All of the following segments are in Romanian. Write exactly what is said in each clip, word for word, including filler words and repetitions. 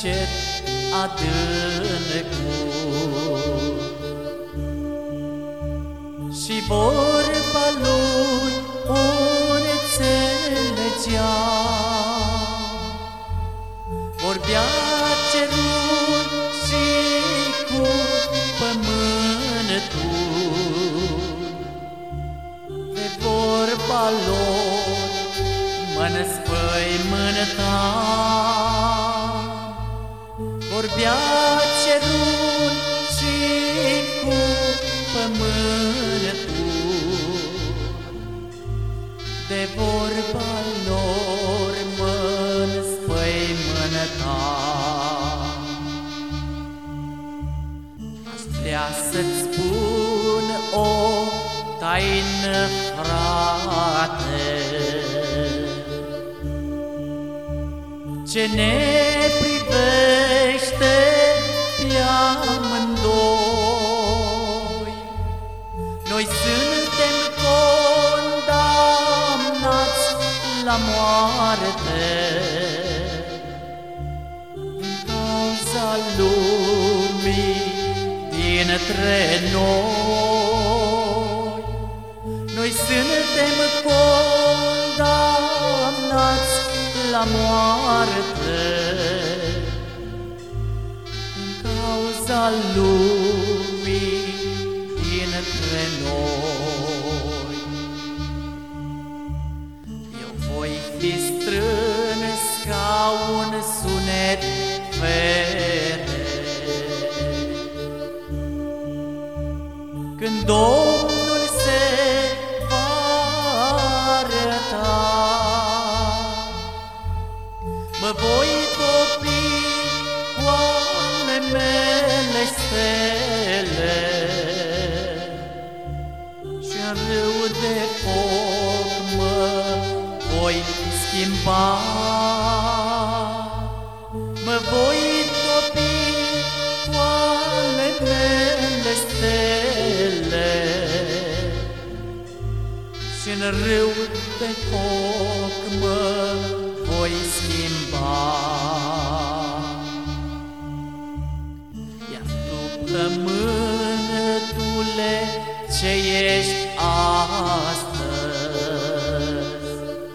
încet adâncul. Și vorba lui o înțelegea, vorbea cerul și cu pământul. De vorba lor mă-nspăimânta, vorbea cerul și cu pământul. De vorba lor mă-nspăimânta. Aș vrea să-ți spun o taină, frate, ce ne privește pe amândoi. Noi suntem condamnați la moarte din cauza lumii dintre noi. Noi suntem condamnați la moarte din cauza lumii dintre noi. Eu voi fi strâns ca un sunet fere când Domnul se va arăta. Mă voi topi cu ale mele stele și-n râu de foc mă voi schimba. Mă voi topi cu ale mele stele și-n râu de foc mă voi schimba. Iar tu, pământule, ce ești astăzi,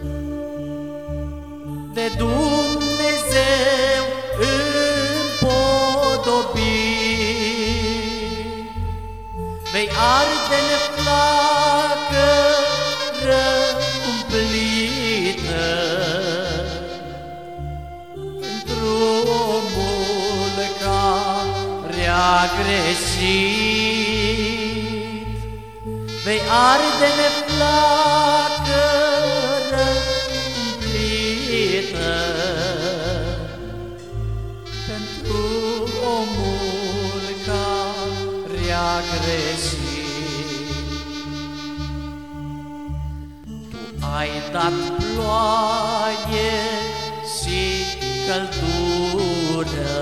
de Dumnezeu împodobit, vei arde-n flacără cumplită pentru omul care a greșit. Vei arde-n flacără cumplită pentru omul care a greșit. Tu ai dat ploaie și căldură,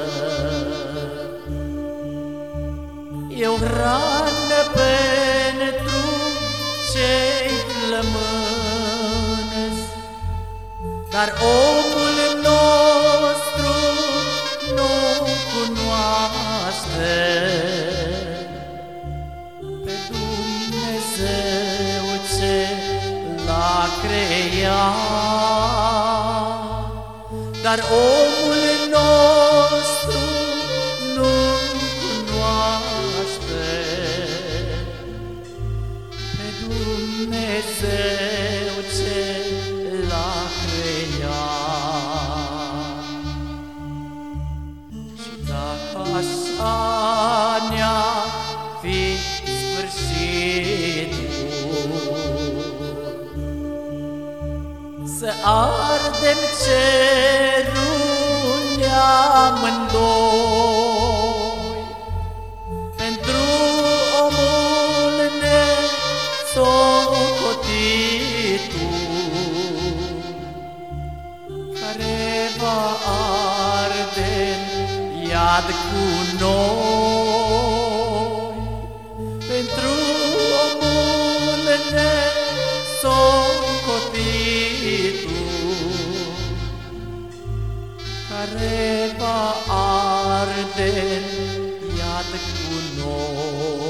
eu hrană pentru cei flămânzi, dar omul nostru nu cunoaște pe Dumnezeu ce l-a creat. Dar omul nostru nu cunoaște pe Dumnezeu ce l-a creat. Și dacă așa ne-a fi sfârșitul, să ardem cerul amândoi pentru omul nesocotitul, care va arde-n iad cu noi. Pentru omul nesocotitul, care va arde în iad cu noi.